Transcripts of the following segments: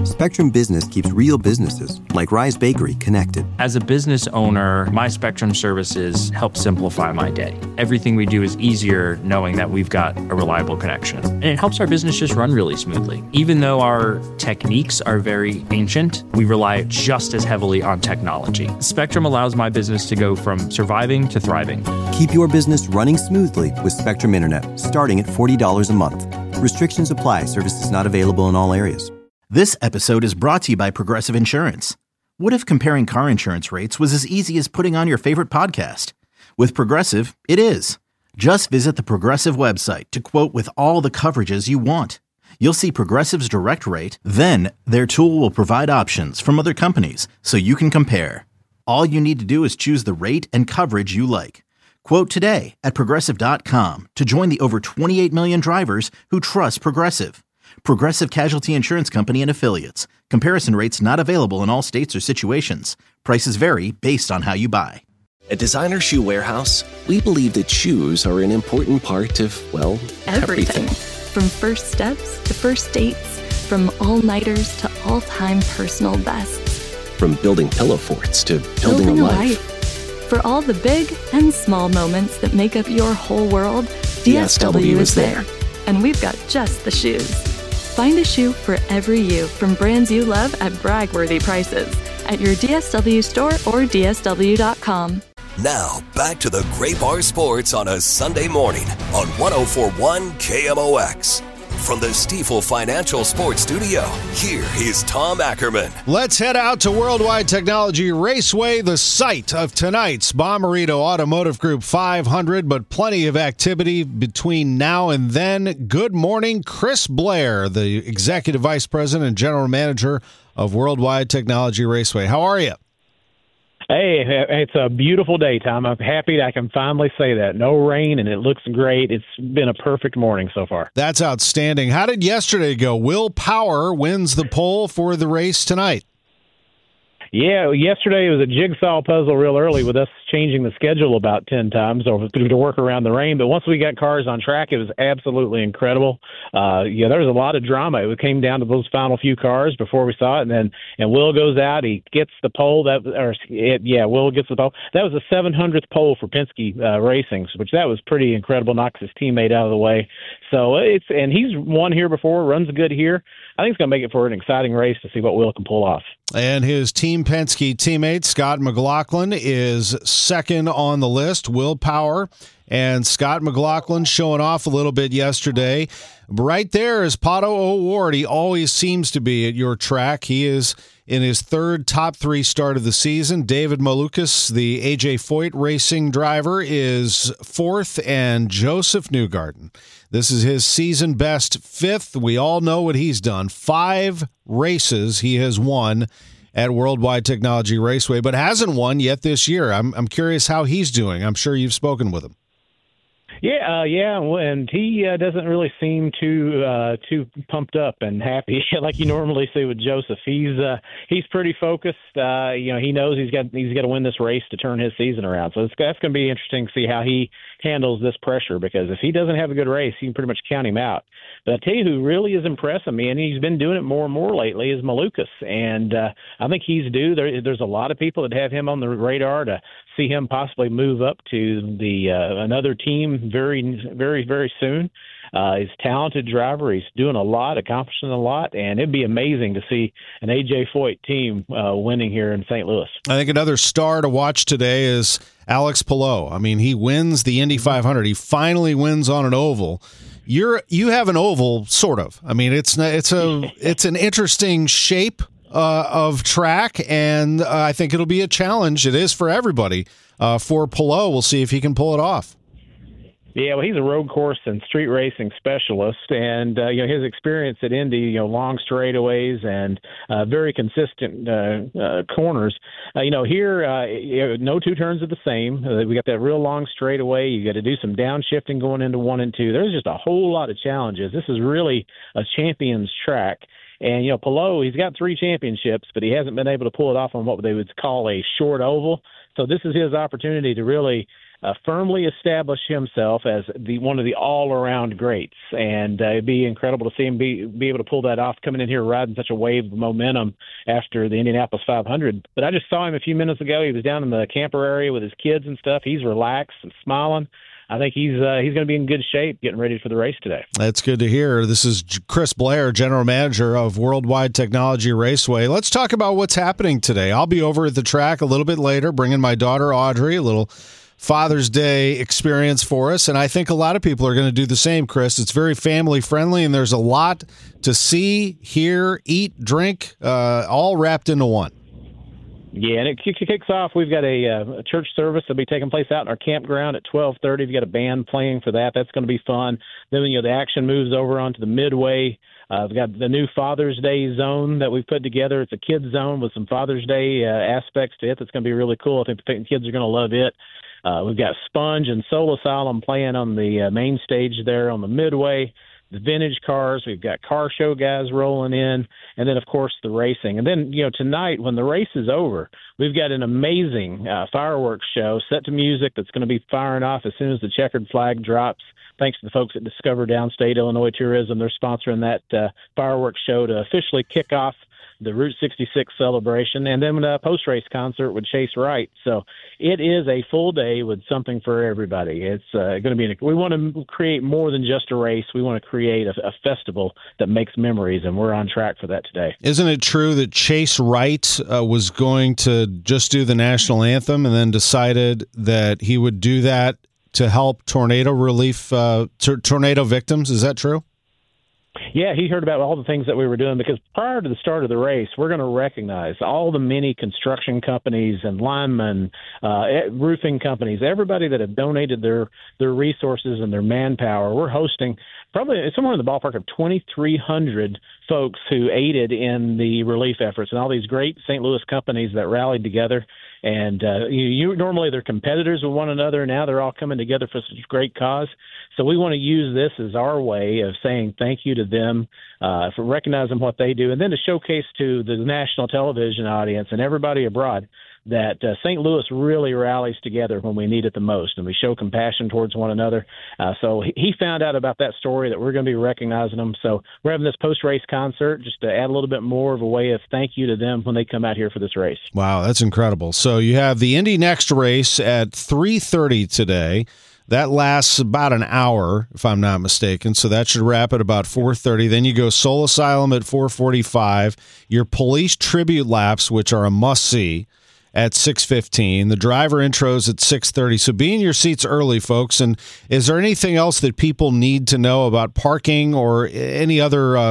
Spectrum Business keeps real businesses, like Rise Bakery, connected. As a business owner, my Spectrum services help simplify my day. Everything we do is easier knowing that we've got a reliable connection. And it helps our business just run really smoothly. Even though our techniques are very ancient, we rely just as heavily on technology. Spectrum allows my business to go from surviving to thriving. Keep your business running smoothly with Spectrum Internet, starting at $40 a month. Restrictions apply. Services not available in all areas. This episode is brought to you by Progressive Insurance. What if comparing car insurance rates was as easy as putting on your favorite podcast? With Progressive, it is. Just visit the Progressive website to quote with all the coverages you want. You'll see Progressive's direct rate, then their tool will provide options from other companies so you can compare. All you need to do is choose the rate and coverage you like. Quote today at Progressive.com to join the over 28 million drivers who trust Progressive. Progressive Casualty Insurance Company and Affiliates. Comparison rates not available in all states or situations. Prices vary based on how you buy. At Designer Shoe Warehouse, we believe that shoes are an important part of, well, everything. From first steps to first dates, from all-nighters to all-time personal bests. From building pillow forts to building a life. For all the big and small moments that make up your whole world, DSW is there. And we've got just the shoes. Find a shoe for every you from brands you love at brag-worthy prices at your DSW store or DSW.com. Now, back to the Gray Bar Sports on a Sunday morning on 104.1 KMOX. From the Stifel Financial Sports Studio, here is Tom Ackerman. Let's head out to Worldwide Technology Raceway, the site of tonight's Bommarito Automotive Group 500, but plenty of activity between now and then. Good morning, Chris Blair, the Executive Vice President and General Manager of Worldwide Technology Raceway. How are you? Hey, it's a beautiful day, Tom. I'm happy that I can finally say that. No rain, and it looks great. It's been a perfect morning so far. That's outstanding. How did yesterday go? Will Power wins the pole for the race tonight. Yeah, yesterday it was a jigsaw puzzle real early with us changing the schedule about 10 times to work around the rain. But once we got cars on track, it was absolutely incredible. There was a lot of drama. It came down to those final few cars before we saw it. And Will goes out. He gets the pole. Will gets the pole. That was the 700th pole for Penske Racing, which that was pretty incredible. Knocks his teammate out of the way. So he's won here before, runs good here. I think it's going to make it for an exciting race to see what Will can pull off. And his Team Penske teammate, Scott McLaughlin, is second on the list. Will Power and Scott McLaughlin showing off a little bit yesterday. Right there is Pato O'Ward. He always seems to be at your track. He is in his third top three start of the season. David Malukas, the AJ Foyt racing driver, is fourth, and Joseph Newgarden. This is his season best fifth. We all know what he's done. 5 races he has won at Worldwide Technology Raceway, but hasn't won yet this year. I'm curious how he's doing. I'm sure you've spoken with him. Yeah, and he doesn't really seem too pumped up and happy like you normally see with Joseph. He's pretty focused. He knows he's got to win this race to turn his season around. So that's going to be interesting to see how he handles this pressure, because if he doesn't have a good race, you can pretty much count him out. But I tell you who really is impressing me, and he's been doing it more and more lately, is Malukas. And I think he's due. There's a lot of people that have him on the radar to see him possibly move up to the another team very, very, very soon. He's a talented driver. He's doing a lot, accomplishing a lot, and it'd be amazing to see an AJ Foyt team winning here in St. Louis. I think another star to watch today is Alex Palou. I mean, he wins the Indy 500. He finally wins on an oval. You have an oval, sort of. I mean, it's an interesting shape of track, and I think it'll be a challenge. It is for everybody. For Palou, we'll see if he can pull it off. Yeah, well, he's a road course and street racing specialist, and his experience at Indy, long straightaways and very consistent corners. Here, no two turns are the same. We got that real long straightaway. You got to do some downshifting going into 1 and 2. There's just a whole lot of challenges. This is really a champion's track. And, Palou, he's got 3 championships, but he hasn't been able to pull it off on what they would call a short oval. So this is his opportunity to really firmly establish himself as one of the all-around greats. And it'd be incredible to see him be able to pull that off, coming in here riding such a wave of momentum after the Indianapolis 500. But I just saw him a few minutes ago. He was down in the camper area with his kids and stuff. He's relaxed and smiling. I think he's going to be in good shape getting ready for the race today. That's good to hear. This is Chris Blair, General Manager of Worldwide Technology Raceway. Let's talk about what's happening today. I'll be over at the track a little bit later, bringing my daughter Audrey, a little Father's Day experience for us, and I think a lot of people are going to do the same, Chris. It's very family-friendly, and there's a lot to see, hear, eat, drink, all wrapped into one. Yeah, and it kicks off. We've got a church service that'll be taking place out in our campground at 12:30. We've got a band playing for that. That's going to be fun. Then, the action moves over onto the midway. We've got the new Father's Day zone that we've put together. It's a kids zone with some Father's Day aspects to it. That's going to be really cool. I think the kids are going to love it. We've got Sponge and Soul Asylum playing on the main stage there on the midway. The vintage cars, we've got car show guys rolling in, and then, of course, the racing. And then, tonight when the race is over, we've got an amazing fireworks show set to music that's going to be firing off as soon as the checkered flag drops. Thanks to the folks at Discover Downstate Illinois Tourism. They're sponsoring that fireworks show to officially kick off the Route 66 celebration, and then a post-race concert with Chase Wright. So it is a full day with something for everybody. It's going to be we want to create more than just a race. We want to create a festival that makes memories, and we're on track for that today. Isn't it true that Chase Wright was going to just do the national anthem and then decided that he would do that to help tornado relief, tornado victims? Is that true? Yeah, he heard about all the things that we were doing, because prior to the start of the race, we're going to recognize all the many construction companies and linemen, roofing companies, everybody that have donated their resources and their manpower. We're hosting probably somewhere in the ballpark of 2,300 folks who aided in the relief efforts, and all these great St. Louis companies that rallied together. And normally they're competitors with one another. Now they're all coming together for such a great cause. So we want to use this as our way of saying thank you to them for recognizing what they do, and then to showcase to the national television audience and everybody abroad that St. Louis really rallies together when we need it the most, and we show compassion towards one another. So he found out about that story, that we're going to be recognizing them. So we're having this post-race concert just to add a little bit more of a way of thank you to them when they come out here for this race. Wow, that's incredible. So you have the Indy Next race at 3:30 today. That lasts about an hour, if I'm not mistaken, so that should wrap at about 4:30. Then you go Soul Asylum at 4:45. Your police tribute laps, which are a must-see, at 6:15. The driver intros at 6:30. So be in your seats early, folks. And is there anything else that people need to know about parking or any other,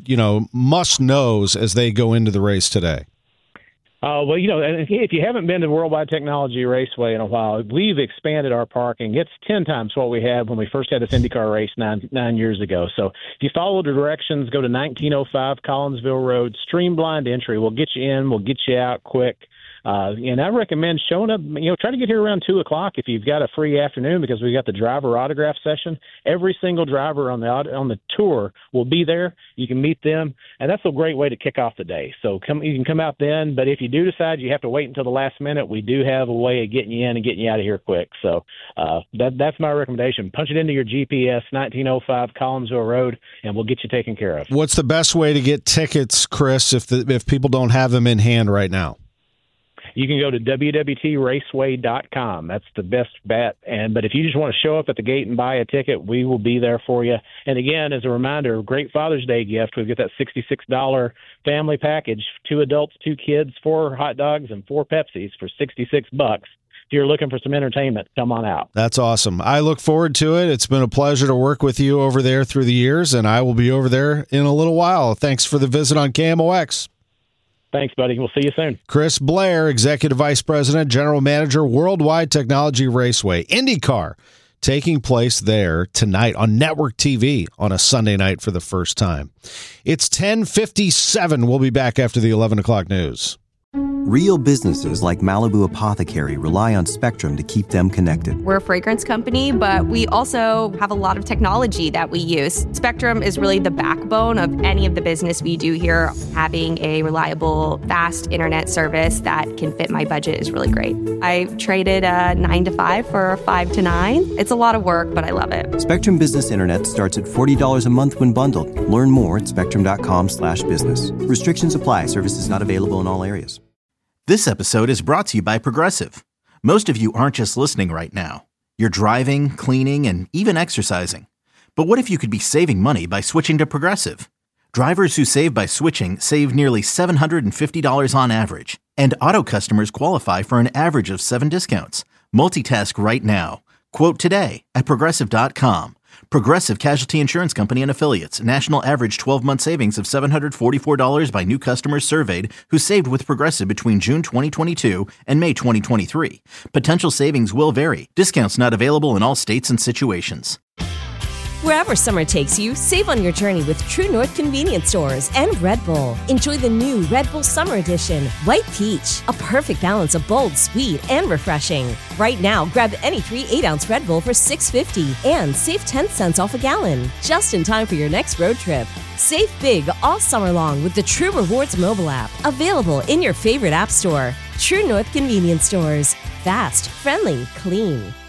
must-knows as they go into the race today? Well, if you haven't been to Worldwide Technology Raceway in a while, we've expanded our parking. It's 10 times what we had when we first had this IndyCar race nine years ago. So if you follow the directions, go to 1905 Collinsville Road, streamlined entry. We'll get you in. We'll get you out quick. And I recommend showing up, try to get here around 2 o'clock if you've got a free afternoon, because we've got the driver autograph session. Every single driver on the tour will be there. You can meet them, and that's a great way to kick off the day. So you can come out then, but if you do decide you have to wait until the last minute, we do have a way of getting you in and getting you out of here quick. So that's my recommendation. Punch it into your GPS, 1905 Collinsville Road, and we'll get you taken care of. What's the best way to get tickets, Chris, if people don't have them in hand right now? You can go to www.raceway.com. That's the best bet. But if you just want to show up at the gate and buy a ticket, we will be there for you. And again, as a reminder, great Father's Day gift. We've got that $66 family package, 2 adults, 2 kids, 4 hot dogs, and 4 Pepsis for $66. If you're looking for some entertainment, come on out. That's awesome. I look forward to it. It's been a pleasure to work with you over there through the years, and I will be over there in a little while. Thanks for the visit on KMOX. Thanks, buddy. We'll see you soon. Chris Blair, Executive Vice President, General Manager, Worldwide Technology Raceway. IndyCar taking place there tonight on network TV on a Sunday night for the first time. It's 10:57. We'll be back after the 11 o'clock news. Real businesses like Malibu Apothecary rely on Spectrum to keep them connected. We're a fragrance company, but we also have a lot of technology that we use. Spectrum is really the backbone of any of the business we do here. Having a reliable, fast internet service that can fit my budget is really great. I traded a 9 to 5 for a 5 to 9. It's a lot of work, but I love it. Spectrum Business Internet starts at $40 a month when bundled. Learn more at spectrum.com/business. Restrictions apply. Services not available in all areas. This episode is brought to you by Progressive. Most of you aren't just listening right now. You're driving, cleaning, and even exercising. But what if you could be saving money by switching to Progressive? Drivers who save by switching save nearly $750 on average. And auto customers qualify for an average of 7 discounts. Multitask right now. Quote today at Progressive.com. Progressive Casualty Insurance Company and Affiliates. National average 12-month savings of $744 by new customers surveyed who saved with Progressive between June 2022 and May 2023. Potential savings will vary. Discounts not available in all states and situations. Wherever summer takes you, save on your journey with True North Convenience Stores and Red Bull. Enjoy the new Red Bull Summer Edition, White Peach, a perfect balance of bold, sweet, and refreshing. Right now, grab any 3 8-ounce Red Bull for $6.50 and save 10 cents off a gallon. Just in time for your next road trip. Save big all summer long with the True Rewards mobile app, available in your favorite app store. True North Convenience Stores. Fast, friendly, clean.